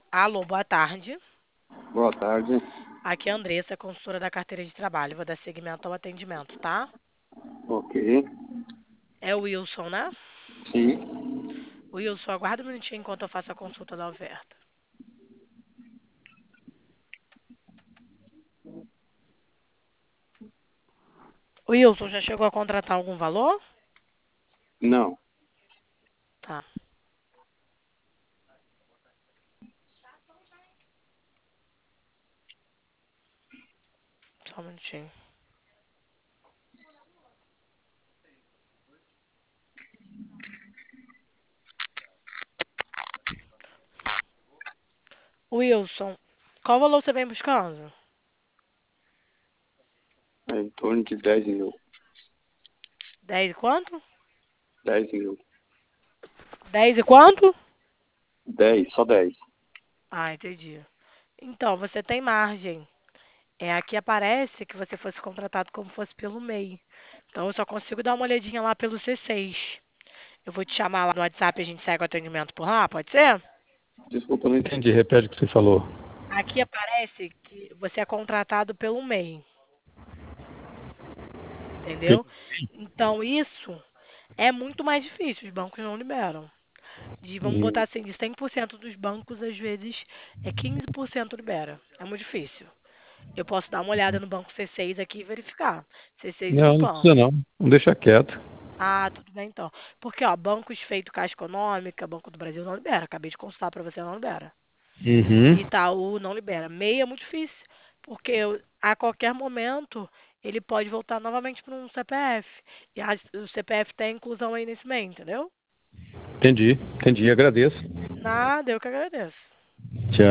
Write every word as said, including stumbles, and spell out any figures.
Alô, boa tarde. Boa tarde. Aqui é a Andressa, consultora da carteira de trabalho. Vou dar seguimento ao atendimento, tá? Ok. É o Wilson, né? Sim. Wilson, aguarda um minutinho enquanto eu faço a consulta da oferta. Wilson, já chegou a contratar algum valor? Não. Tá, só um minutinho. Wilson, qual valor você vem buscando? É em torno de dez mil. Dez e quanto? Dez mil. Dez e quanto? Dez, só dez. Ah, entendi. Então, você tem margem. É, aqui aparece que você fosse contratado como fosse pelo M E I. Então, eu só consigo dar uma olhadinha lá pelo C seis. Eu vou te chamar lá no WhatsApp e a gente segue o atendimento por lá, pode ser? Desculpa, eu não entendi. Repete o que você falou. Aqui aparece que você é contratado pelo M E I, Que- entendeu? Então, isso é muito mais difícil, os bancos não liberam. De, vamos botar Hum, assim, de cem por cento dos bancos, às vezes, é quinze por cento libera. É muito difícil. Eu posso dar uma olhada no banco C seis aqui e verificar. C seis e Não, não Bancoin. precisa não. Não deixa quieto. Ah, tudo bem então. Porque, ó, bancos feito Caixa Econômica, Banco do Brasil não libera. Acabei de consultar para você, não libera. Uhum. Itaú não libera. M E I é muito difícil, porque eu- a qualquer momento ele pode voltar novamente para um C P F. E a- o C P F tem inclusão aí nesse M E I, entendeu? Entendi. Entendi. Agradeço. Nada, eu que agradeço. Tchau.